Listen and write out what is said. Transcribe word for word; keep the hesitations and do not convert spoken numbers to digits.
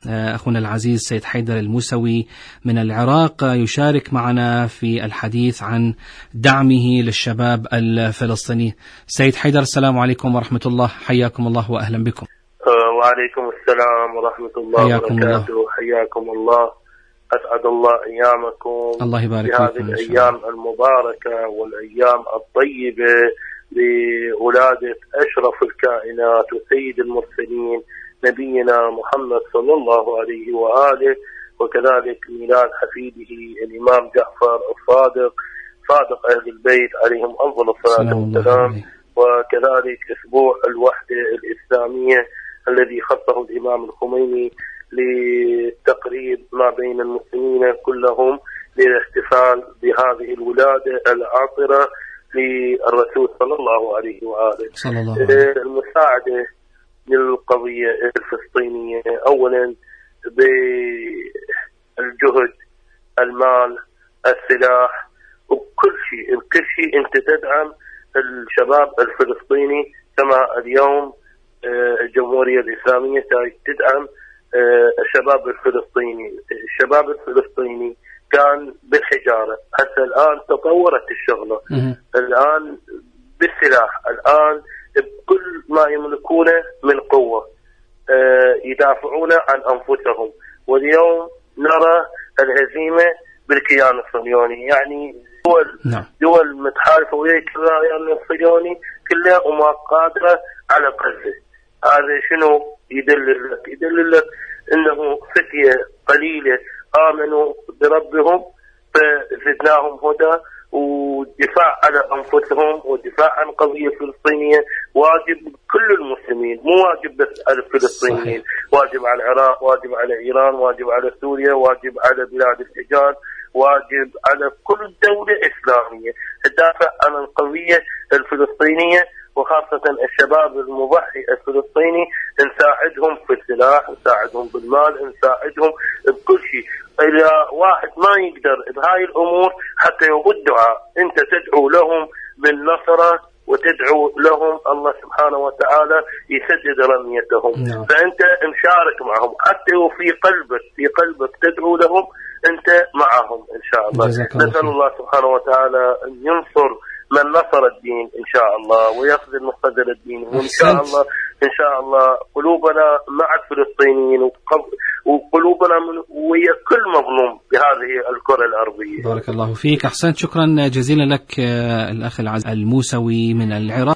أخونا العزيز سيد حيدر الموسوي من العراق يشارك معنا في الحديث عن دعمه للشباب الفلسطيني. سيد حيدر، السلام عليكم ورحمة الله، حياكم الله وأهلا بكم. وعليكم السلام ورحمة الله وبركاته. حياكم الله، أسعد الله أيامكم. الله يبارك في هذه الأيام المباركة والأيام الطيبة بولادة أشرف الكائنات وسيد المرسلين نبينا محمد صلى الله عليه وآله، وكذلك ميلاد حفيده الإمام جعفر الصادق صادق أهل البيت عليهم أفضل الصلاة والسلام، وكذلك أسبوع الوحدة الإسلامية الذي خصه الإمام الخميني لتقريب ما بين المسلمين كلهم للاحتفال بهذه الولادة العاطرة للرسول صلى الله عليه وآله. صلى الله عليه. المساعدة للقضية الفلسطينية أولا بالجهد، المال، السلاح، وكل شيء كل شيء أنت تدعم الشباب الفلسطيني، كما اليوم الجمهورية الإسلامية تدعم الشباب الفلسطيني. الشباب الفلسطيني كان بالحجارة، هسه الآن تطورت الشغلة، الآن بالسلاح، الآن بكل ما يملكونه من قوة يدافعون عن أنفسهم. واليوم نرى الهزيمة بالكيان الصهيوني، يعني دول نعم. دول متحالفة ويا الكيان الصهيوني كلها وما قادرة على قتله. هذا شنو يدل لك؟ يدل لك انه فتية قليلة آمنوا بربهم فزدناهم هدى، والدفاع على أنفسهم والدفاع عن قضية فلسطينية واجب كل المسلمين، مو واجب بس على الفلسطينيين، واجب على العراق، واجب على إيران، واجب على سوريا، واجب على بلاد الحجاز، واجب على كل دولة إسلامية تدافع عن القضية الفلسطينية، وخاصة الشباب المضحي الفلسطيني نساعدهم في السلاح، نساعدهم بالمال، نساعدهم بكل شيء. إذا واحد ما يقدر بهاي الأمور حتى يودعها، أنت تدعو لهم بالنصرة وتدعو لهم الله سبحانه وتعالى يسدد رميتهم. نعم. فأنت مشارك معهم، حتى وفي قلبك في قلبك تدعو لهم، أنت معهم إن شاء الله. نسأل الله سبحانه وتعالى أن ينصر من نصر الدين إن شاء الله ويخذل مصدر الدين، وإن شاء الله إن شاء الله قلوبنا مع الفلسطينيين وقلوبنا ويا كل مظلوم بهذه الكرة الأرضية. بارك الله فيك، أحسنت، شكرا جزيلا لك الأخ العزيز الموسوي من العراق.